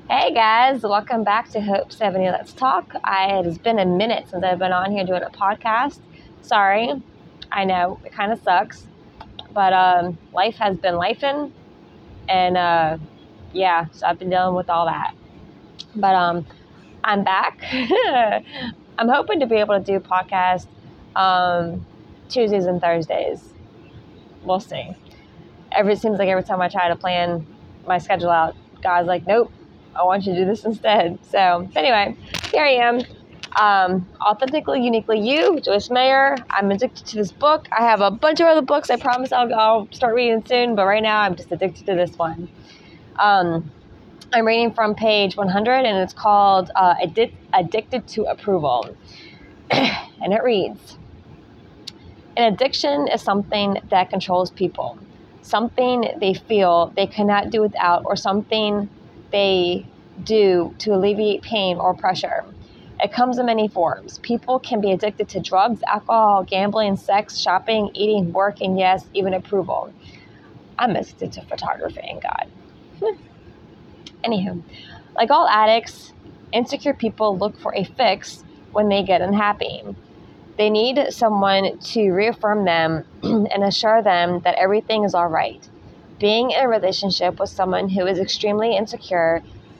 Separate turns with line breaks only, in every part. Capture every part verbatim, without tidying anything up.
Hey guys, welcome back to Hope seventy Let's Talk. I, it has been a minute since I've been on here doing a podcast. Sorry, I know it kind of sucks, but um, life has been lifing, and uh, yeah, so I've been dealing with all that. But um, I'm back. I'm hoping to be able to do a podcast um, Tuesdays and Thursdays. We'll see. Every it seems like every time I try to plan my schedule out, God's like, nope, I want you to do this instead. So anyway, here I am. Um, Authentically, Uniquely You, Joyce Meyer. I'm addicted to this book. I have a bunch of other books I promise I'll, I'll start reading soon, but right now I'm just addicted to this one. Um, I'm reading from page one hundred, and it's called uh, Addic- Addicted to Approval. And it reads, an addiction is something that controls people, something they feel they cannot do without, or something they do to alleviate pain or pressure. It comes in many forms. People can be addicted to drugs, alcohol, gambling, sex, shopping, eating, work, and yes, even approval. I'm addicted to photography and God. Anywho, like all addicts, insecure people look for a fix when they get unhappy. They need someone to reaffirm them and assure them that everything is all right. Being in a relationship with someone who is extremely insecure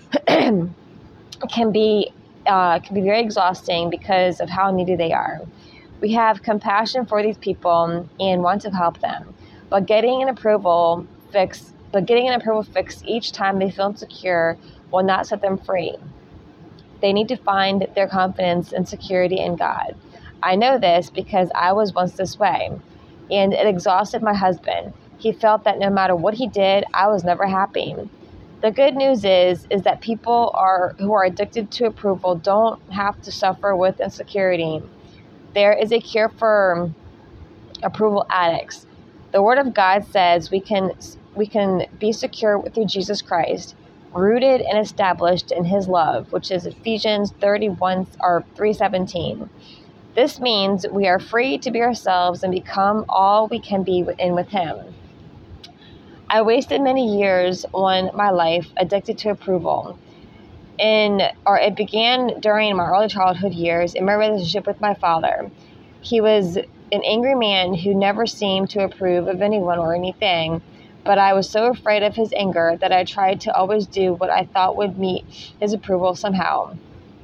can be uh, can be very exhausting because of how needy they are. We have compassion for these people and want to help them, but getting an approval fix, but getting an approval fix each time they feel insecure will not set them free. They need to find their confidence and security in God. I know this because I was once this way, and it exhausted my husband. He felt that no matter what he did, I was never happy. The good news is, is that people are who are addicted to approval don't have to suffer with insecurity. There is a cure for approval addicts. The Word of God says we can we can be secure through Jesus Christ, rooted and established in His love, which is Ephesians thirty-one or three seventeen. This means we are free to be ourselves and become all we can be in with Him. I wasted many years on my life addicted to approval. In, or it began during my early childhood years in my relationship with my father. He was an angry man who never seemed to approve of anyone or anything, but I was so afraid of his anger that I tried to always do what I thought would meet his approval somehow.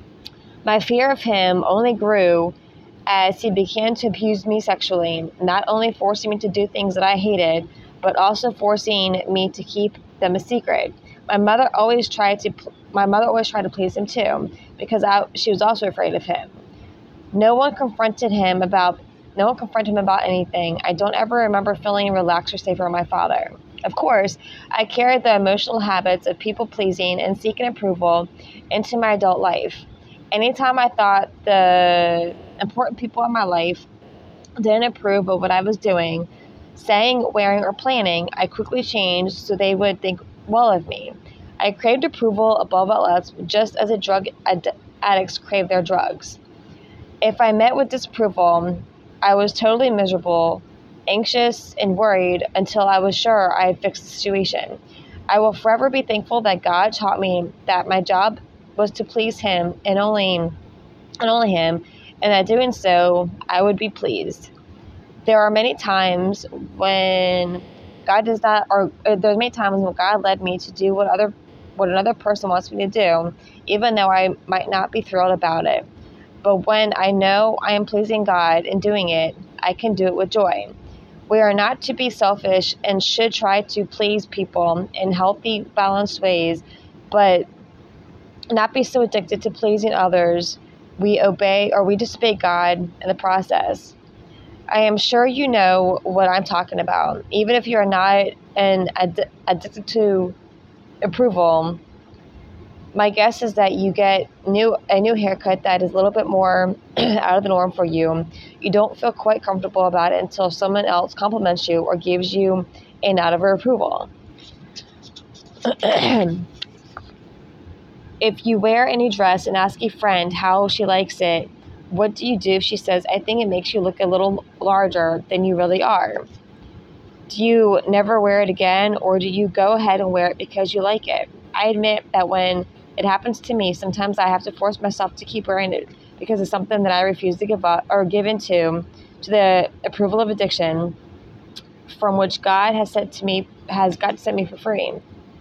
My fear of him only grew as he began to abuse me sexually, not only forcing me to do things that I hated, but also forcing me to keep them a secret. My mother always tried to my mother always tried to please him too, because I, she was also afraid of him. No one confronted him about no one confronted him about anything. I don't ever remember feeling relaxed or safe around my father. Of course, I carried the emotional habits of people pleasing and seeking approval into my adult life. Anytime I thought the important people in my life didn't approve of what I was doing, saying, wearing, or planning, I quickly changed so they would think well of me. I craved approval above all else, just as a drug ad- addicts crave their drugs. If I met with disapproval, I was totally miserable, anxious, and worried until I was sure I had fixed the situation. I will forever be thankful that God taught me that my job was to please Him and only, and only Him, and that doing so, I would be pleased. There are many times when God does not, or uh, there's many times when God led me to do what other, what another person wants me to do, even though I might not be thrilled about it. But when I know I am pleasing God in doing it, I can do it with joy. We are not to be selfish and should try to please people in healthy, balanced ways, but not be so addicted to pleasing others we obey or we disobey God in the process. I am sure you know what I'm talking about. Even if you're not an ad- addicted to approval, my guess is that you get new a new haircut that is a little bit more out of the norm for you. You don't feel quite comfortable about it until someone else compliments you or gives you a nod of approval. If you wear any dress and ask a friend how she likes it, what do you do if she says, I think it makes you look a little larger than you really are? Do you never wear it again, or do you go ahead and wear it because you like it? I admit that when It happens to me. Sometimes I have to force myself to keep wearing it because it's something that I refuse to give up or give into to the approval of addiction from which God has said to me, has got to set me for free.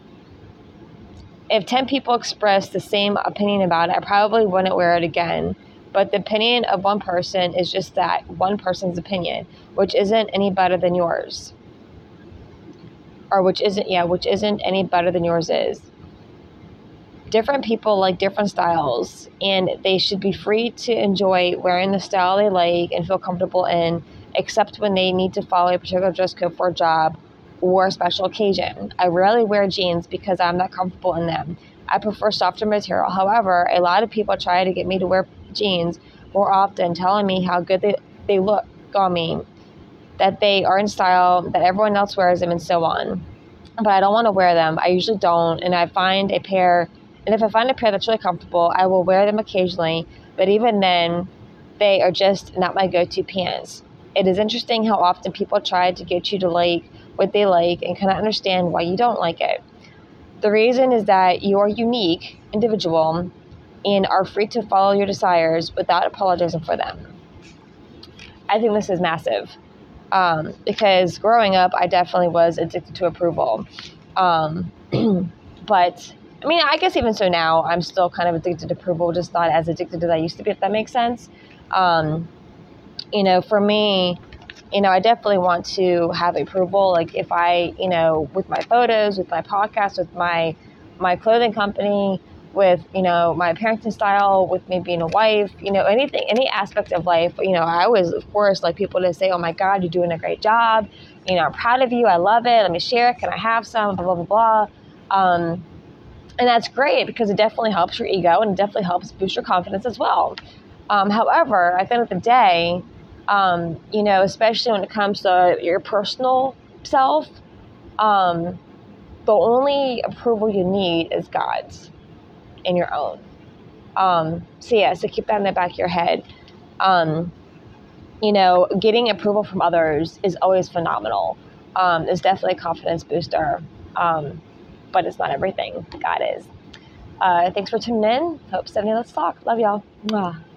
If ten people expressed the same opinion about it, I probably wouldn't wear it again. But the opinion of one person is just that, one person's opinion, which isn't any better than yours. Or which isn't, yeah, which isn't any better than yours is. Different people like different styles, and they should be free to enjoy wearing the style they like and feel comfortable in, except when they need to follow a particular dress code for a job or a special occasion. I rarely wear jeans because I'm not comfortable in them. I prefer softer material. However, a lot of people try to get me to wear jeans more often, telling me how good they, they look on me, that they are in style, that everyone else wears them, and so on. But I don't want to wear them. I usually don't, and I find a pair And if I find a pair that's really comfortable, I will wear them occasionally. But even then, they are just not my go-to pants. It is interesting how often people try to get you to like what they like and cannot understand why you don't like it. The reason is that you are unique, individual, and are free to follow your desires without apologizing for them. I think this is massive. Um, because growing up, I definitely was addicted to approval. Um, but... I mean, I guess even so now, I'm still kind of addicted to approval, just not as addicted as I used to be, if that makes sense. Um, you know, for me, you know, I definitely want to have approval. Like if I, you know, with my photos, with my podcast, with my my clothing company, with, you know, my parenting style, with me being a wife, you know, anything, any aspect of life, you know, I always, of course, like people to say, oh my God, you're doing a great job. You know, I'm proud of you. I love it. Let me share it. Can I have some? Blah, blah, blah, blah. Um, And that's great because it definitely helps your ego and it definitely helps boost your confidence as well. Um, however, at the end of the day, um, you know, especially when it comes to your personal self, um, the only approval you need is God's and your own. Um, so yeah, so keep that in the back of your head. Um, you know, getting approval from others is always phenomenal. Um, it's definitely a confidence booster. Um, but it's not everything. God is. Uh, thanks for tuning in. Hope seventy Let's Talk. Love y'all. Mwah.